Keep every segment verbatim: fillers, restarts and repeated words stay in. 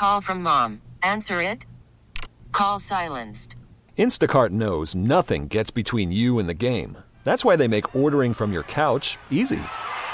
call from mom. Answer it. Call silenced. Instacart knows nothing gets between you and the game. That's why they make ordering from your couch easy.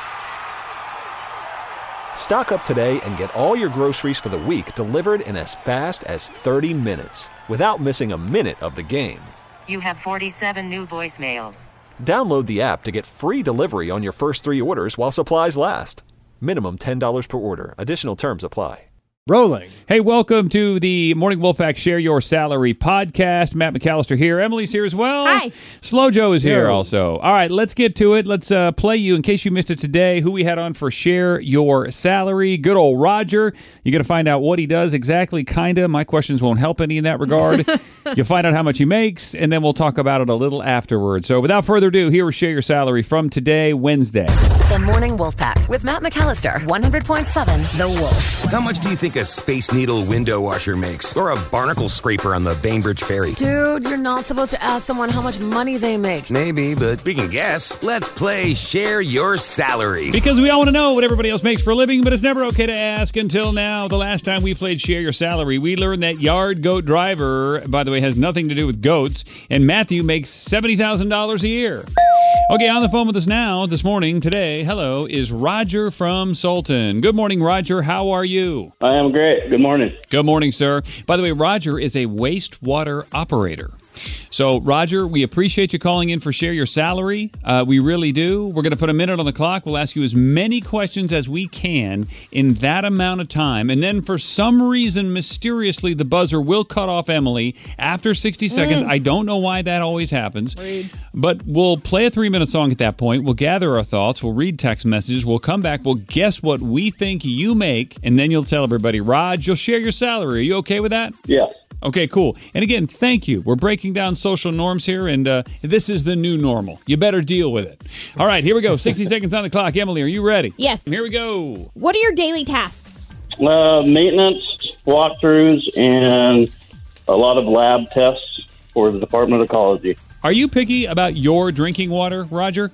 Stock up today and get all your groceries for the week delivered in as fast as thirty minutes without missing a minute of the game. You have forty-seven new voicemails. Download the app to get free delivery on your first three orders while supplies last. Minimum ten dollars per order. Additional terms apply. Rolling. Hey, welcome to the Morning Wolfpack Share Your Salary podcast. Matt McAllister here. Emily's here as well. Hi. Slow Joe is here Yo. also. All right, let's get to it. Let's uh, play you, in case you missed it today, who we had on for Share Your Salary. Good old Roger. You're going to find out what he does exactly, kind of. My questions won't help any in that regard. You'll find out how much he makes, and then we'll talk about it a little afterwards. So without further ado, here is Share Your Salary from today, Wednesday. The Morning Wolfpack with Matt McAllister, one hundred point seven The Wolf. How much do you think a Space Needle window washer makes? Or a barnacle scraper on the Bainbridge Ferry? Dude, you're not supposed to ask someone how much money they make. Maybe, but we can guess. Let's play Share Your Salary. Because we all want to know what everybody else makes for a living, but it's never okay to ask until now. The last time we played Share Your Salary, we learned that Yard Goat Driver, by the way, has nothing to do with goats, and Matthew makes seventy thousand dollars a year. Okay, on the phone with us now, this morning, today, hello, is Roger from Sultan. Good morning, Roger. How are you? I am great. Good morning. Good morning, sir. By the way, Roger is a wastewater operator. So, Roger, we appreciate you calling in for Share Your Salary. Uh, we really do. We're going to put a minute on the clock. We'll ask you as many questions as we can in that amount of time. And then, for some reason, mysteriously, the buzzer will cut off Emily after sixty seconds. Mm. I don't know why that always happens. Read. But we'll play a three-minute song at that point. We'll gather our thoughts. We'll read text messages. We'll come back. We'll guess what we think you make. And then you'll tell everybody, Raj, you'll share your salary. Are you okay with that? Yes. Okay, cool. And again, thank you. We're breaking down social norms here, and uh, this is the new normal. You better deal with it. All right, here we go. sixty seconds on the clock. Emily, are you ready? Yes. Here we go. What are your daily tasks? Uh, maintenance, walkthroughs, and a lot of lab tests for the Department of Ecology. Are you picky about your drinking water, Roger?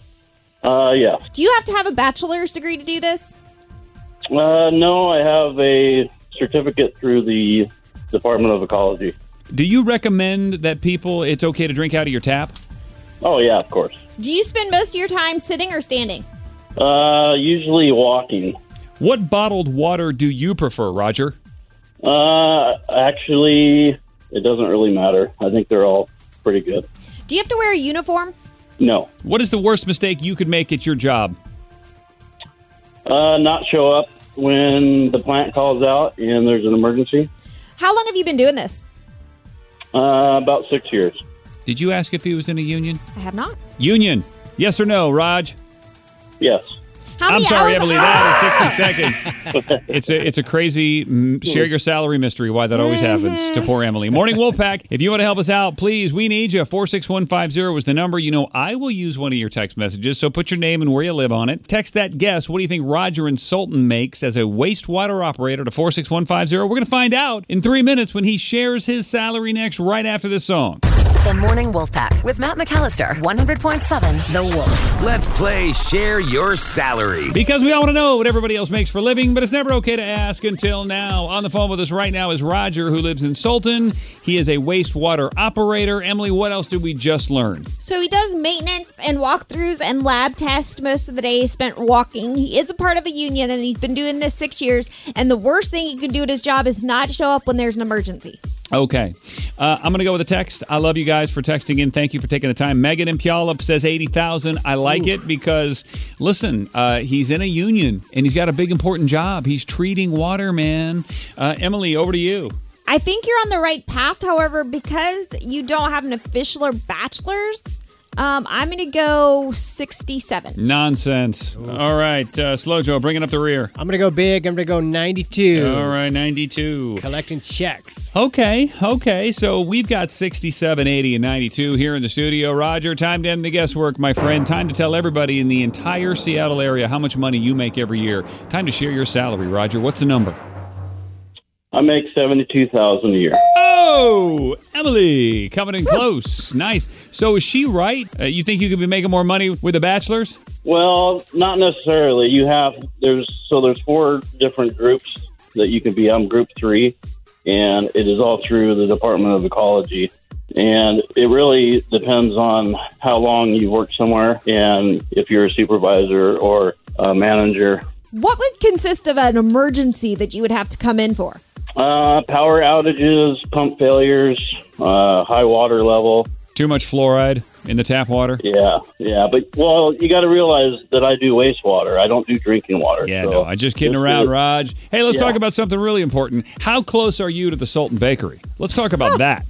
Uh, yeah. Do you have to have a bachelor's degree to do this? Uh, no, I have a certificate through the Department of Ecology. Do you recommend that people, it's okay to drink out of your tap? Oh, yeah, of course. Do you spend most of your time sitting or standing? Uh, usually walking. What bottled water do you prefer, Roger? Uh, actually, it doesn't really matter. I think they're all pretty good. Do you have to wear a uniform? No. What is the worst mistake you could make at your job? Uh, not show up when the plant calls out and there's an emergency. How long have you been doing this? Uh, about six years. Did you ask if he was in a union? I have not. Union. Yes or no, Raj? Yes. How I'm many sorry, hours- Emily. That is sixty seconds. It's a it's a crazy mm, share your salary mystery. Why that always happens to poor Emily. Morning Wolfpack. If you want to help us out, please, we need you. four six one five zero is the number. You know, I will use one of your text messages, so put your name and where you live on it. Text that guess. What do you think Roger in Sultan makes as a wastewater operator to four six one five zero? We're going to find out in three minutes when he shares his salary next, right after this song. The Morning Wolfpack with Matt McAllister, one hundred point seven The Wolf. Let's play Share Your Salary. Because we all want to know what everybody else makes for a living, but it's never okay to ask until now. On the phone with us right now is Roger, who lives in Sultan. He is a wastewater operator. Emily, what else did we just learn? So he does maintenance and walkthroughs and lab tests. Most of the day is spent walking. He is a part of the union, and he's been doing this six years. And the worst thing he can do at his job is not show up when there's an emergency. Okay. Uh, I'm going to go with a text. I love you guys for texting in. Thank you for taking the time. Megan in Puyallup says eighty thousand. I like Ooh. it because, listen, uh, he's in a union and he's got a big, important job. He's treating water, man. Uh, Emily, over to you. I think you're on the right path. However, because you don't have an official or bachelor's, um, I'm going to go sixty-seven. Nonsense. Ooh. All right. Uh, Slow Joe, bringing up the rear. I'm going to go big. I'm going to go ninety-two. All right, ninety-two. Collecting checks. Okay, okay. So we've got sixty-seven, eighty, and ninety-two here in the studio. Roger, time to end the guesswork, my friend. Time to tell everybody in the entire Seattle area how much money you make every year. Time to share your salary, Roger. What's the number? I make seventy-two thousand dollars a year. Oh, Emily, coming in close. Nice. So is she right? Uh, you think you could be making more money with a bachelor's? Well, not necessarily. You have, there's, so there's four different groups that you can be. I'm group three, and it is all through the Department of Ecology. And it really depends on how long you've worked somewhere and if you're a supervisor or a manager. What would consist of an emergency that you would have to come in for? Uh, power outages, pump failures, uh, high water level. Too much fluoride in the tap water? Yeah, yeah. But, well, you got to realize that I do wastewater. I don't do drinking water. Yeah, so no, I'm just kidding this around, is- Raj. Hey, let's Yeah. talk about something really important. How close are you to the Sultan Bakery? Let's talk about that.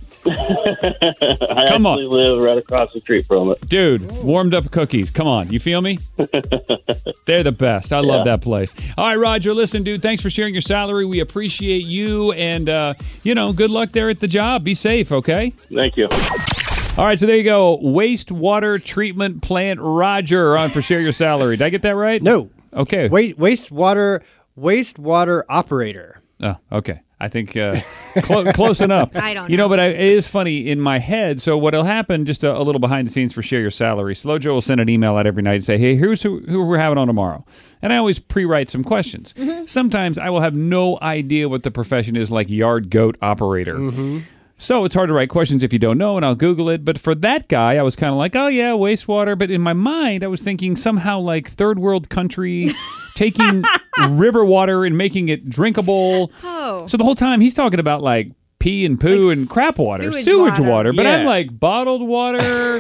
I Come on. actually live right across the street from it. Dude, warmed up cookies. Come on. You feel me? They're the best. I love Yeah. that place. All right, Roger, listen, dude, thanks for sharing your salary. We appreciate you. And, uh, you know, good luck there at the job. Be safe, okay? Thank you. All right, so there you go. Wastewater treatment plant Roger on for Share Your Salary. Did I get that right? No. Okay. Waste wastewater wastewater operator. Oh, okay. I think uh, clo- close enough. I don't You know, know. but I, it is funny in my head. So what'll happen, just a, a little behind the scenes for Share Your Salary, Slow Joe will send an email out every night and say, hey, here's who, who we're having on tomorrow. And I always pre-write some questions. Mm-hmm. Sometimes I will have no idea what the profession is, like yard goat operator. Mm-hmm. So it's hard to write questions if you don't know, and I'll Google it. But for that guy, I was kind of like, oh, yeah, wastewater. But in my mind, I was thinking somehow like third world country taking river water and making it drinkable. Oh. So the whole time he's talking about like pee and poo Like and crap water, sewage sewage, water. water. But I'm Yeah. like bottled water.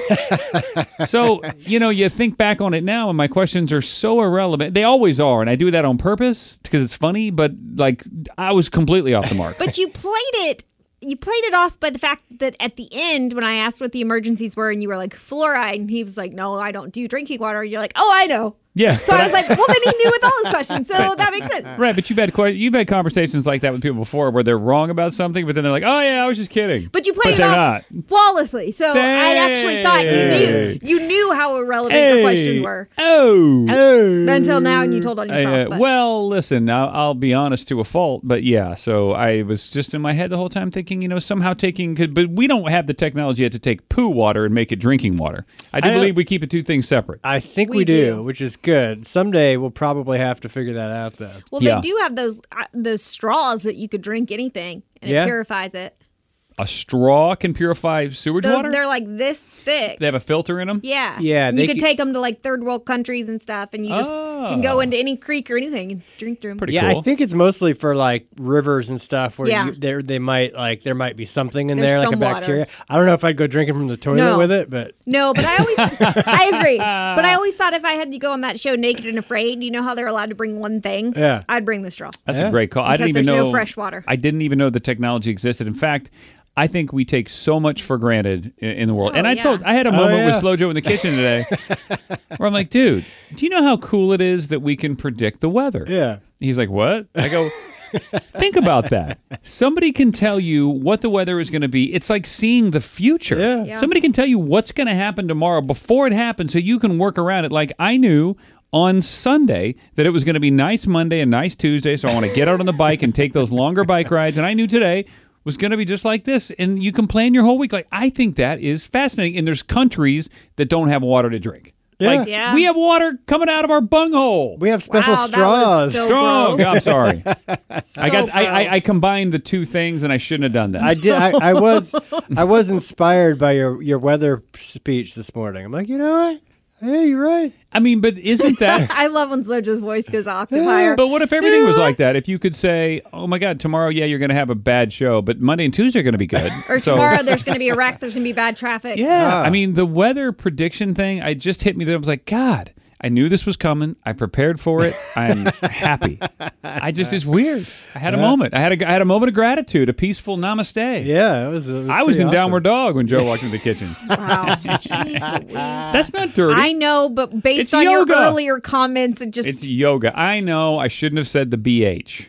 So, you know, you think back on it now and my questions are so irrelevant. They always are. And I do that on purpose because it's funny. But like I was completely off the mark. But you played it. You played it off by the fact that at the end, when I asked what the emergencies were, and you were like fluoride, and he was like, "No, I don't do drinking water." You're like, "Oh, I know." Yeah. So I was like, "Well, then he knew with all his questions, so that makes sense." Right, but you've had que- you've had conversations like that with people before where they're wrong about something, but then they're like, "Oh yeah, I was just kidding." But you played but it they're off not. flawlessly. So I actually thought you Dang. knew. You knew how irrelevant your questions were Oh. until now, and you told on yourself. Uh, but- well, listen, I'll, I'll be honest to a fault, but yeah, so I was just in my head the whole time thinking, you know, somehow taking, could- but we don't have the technology yet to take poo water and make it drinking water. I do I don't- believe we keep the two things separate. I think we, We do, do. which is good. Someday we'll probably have to figure that out, though. well, yeah. they do have those uh, those straws that you could drink anything, and Yeah. it purifies it. A straw can purify sewage Those, water? they're like this thick. They have a filter in them? Yeah. Yeah, And they you could ca- take them to like third world countries and stuff, and you just can Oh. go into any creek or anything and drink through them. Pretty Yeah, cool. I think it's mostly for like rivers and stuff where Yeah. you, there they might like there might be something in There's there like a some water. bacteria. I don't know if I'd go drinking from the toilet No. with it, but No, but I always, I agree. But I always thought if I had to go on that show Naked and Afraid, you know how they're allowed to bring one thing? Yeah. I'd bring the straw. That's Yeah. a great call. I Because didn't even there's no know fresh water. I didn't even know the technology existed. In fact, I think we take so much for granted in, in the world. Oh, and I yeah. told I had a Oh, moment yeah. with Slow Joe in the kitchen today where I'm like, dude, do you know how cool it is that we can predict the weather? yeah. He's like, what? I go, think about that. Somebody can tell you what the weather is going to be. It's like seeing the future. Yeah. Yeah. Somebody can tell you what's going to happen tomorrow before it happens so you can work around it. Like I knew on Sunday that it was going to be nice Monday and nice Tuesday, so I want to get out on the bike and take those longer bike rides. And I knew today was going to be just like this. And you can plan your whole week. Like I think that is fascinating. And there's countries that don't have water to drink. Yeah. Like Yeah. we have water coming out of our bunghole. We have special Wow, that straws. was so Strong. gross. I'm sorry. So I got. I, I, I gross. combined the two things, and I shouldn't have done that. I did. I, I was. I was inspired by your your weather speech this morning. I'm like, you know what? Hey, you're right. I mean, but isn't that? I love when Sloja's voice goes octave higher. But what if everything was like that? If you could say, "Oh my God, tomorrow, yeah, you're going to have a bad show, but Monday and Tuesday are going to be good." Or So- tomorrow there's going to be a wreck, there's going to be bad traffic. Yeah, Ah. I mean, the weather prediction thing, I just hit me that I was like, God, I knew this was coming. I prepared for it. I'm happy. I just, it's weird. I had a Yeah. moment. I had a, I had a moment of gratitude, a peaceful namaste. Yeah, it was. It was I was pretty in awesome. downward dog when Joe walked into the kitchen. Wow. Jeez Louise. That's not dirty. I know, but based It's on yoga. your earlier comments, it just It's yoga. I know. I shouldn't have said the B H.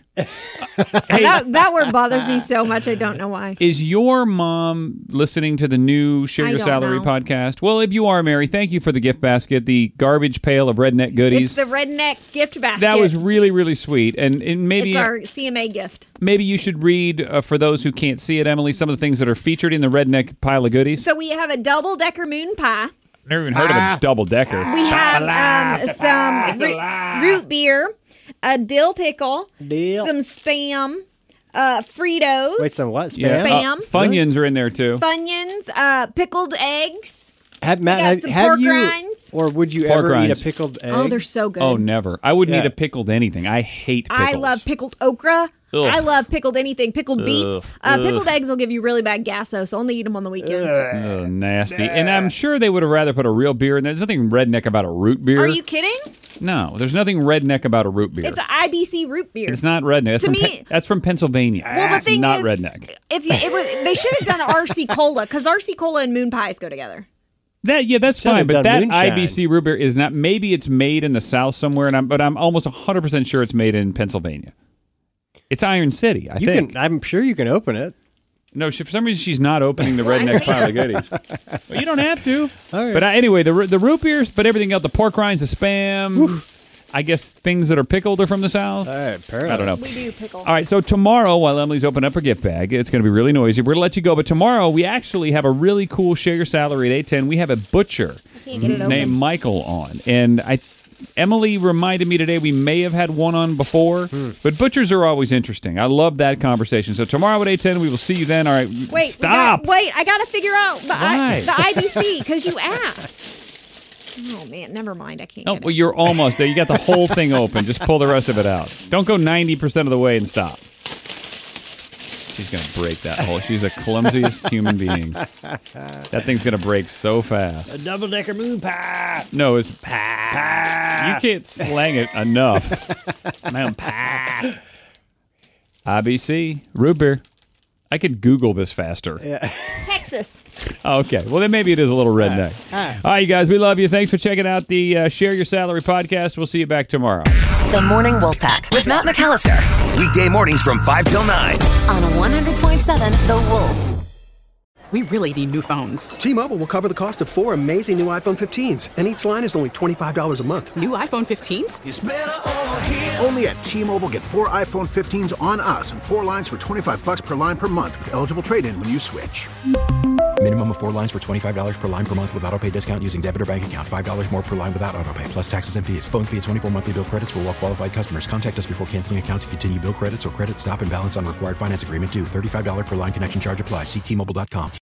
that, that word bothers me so much. I don't know why. Is your mom listening to the new Share I Your don't Salary know. podcast? Well, if you are, Mary, thank you for the gift basket, the garbage pail of redneck goodies. It's the redneck gift basket. That was really, really sweet. And, and maybe It's our C M A gift. maybe you should read, uh, for those who can't see it, Emily, some of the things that are featured in the redneck pile of goodies. So we have a double decker moon pie. Never even heard of a double decker. We have um, some root, root beer, a dill pickle, Dill. some Spam, uh, Fritos. Wait, some what? Spam? Yeah. Spam. Uh, Funyuns are in there too. Funyuns, uh, pickled eggs. Have, Matt, got have, some have pork you, rinds. or would you Pork ever rinds. eat a pickled egg? Oh, they're so good. Oh, never. I wouldn't Yeah. eat a pickled anything. I hate pickles. I love pickled okra. Ugh. I love pickled anything. Pickled Ugh. beets. Uh, Ugh. pickled eggs will give you really bad gas, though, so only eat them on the weekends. Oh, nasty. And I'm sure they would have rather put a real beer in there. There's nothing redneck about a root beer. Are you kidding? No, there's nothing redneck about a root beer. It's an I B C root beer. It's not redneck. That's, To from, me- Pe- that's from Pennsylvania. Well, the It's thing not is, redneck. If you, it was, they should have done R C Cola because R C Cola and moon pies go together. That yeah, that's Should have fine. But done that moonshine. I B C root beer is not. Maybe it's made in the South somewhere, and I'm, but I'm almost one hundred percent sure it's made in Pennsylvania. It's Iron City, I You think. can. I'm sure you can open it. No, she, for some reason she's not opening the redneck pile of goodies. Well, you don't have to. All right. But uh, anyway, the the root beers, but everything else, the pork rinds, the Spam, I guess things that are pickled are from the South. All right, perfect. I don't know. We do pickle. All right, so tomorrow, while Emily's opening up her gift bag, it's going to be really noisy. We're going to let you go, but tomorrow we actually have a really cool Share Your Salary at eight ten. We have a butcher Can't get it open. named Michael on, and I. Emily reminded me today we may have had one on before, but butchers are always interesting. I love that conversation. So tomorrow at eight ten, we will see you then. All right, Wait, we stop. got- wait, I got to figure out the Why? I, the I B C because you asked. Oh man, never mind. I can't. Oh, get well, it. you're almost there. You got the whole thing open. Just pull the rest of it out. Don't go ninety percent of the way and stop. She's going to break that whole. She's the clumsiest human being. That thing's going to break so fast. A double decker moon pie. No, it's pie. You can't slang it enough. Man, pie. I B C, root beer. I could Google this faster. Texas. Oh, okay. Well, then maybe it is a little redneck. All right, you guys, we love you. Thanks for checking out the uh, Share Your Salary podcast. We'll see you back tomorrow. The Morning Wolf Pack with Matt McAllister Weekday mornings from five till nine. on one hundred point seven The Wolf. We really need new phones. T-Mobile will cover the cost of four amazing new iPhone fifteens, and each line is only twenty-five dollars a month. New iPhone fifteens? Only at T-Mobile, get four iPhone fifteens on us and four lines for twenty-five bucks per line per month with eligible trade-in when you switch. Minimum of four lines for twenty-five dollars per line per month with autopay discount using debit or bank account. five dollars more per line without autopay, plus taxes and fees. Phone fee at twenty-four monthly bill credits for well-qualified customers. Contact us before canceling account to continue bill credits or credit stop and balance on required finance agreement due. thirty-five dollars per line connection charge applies. See T Mobile dot com.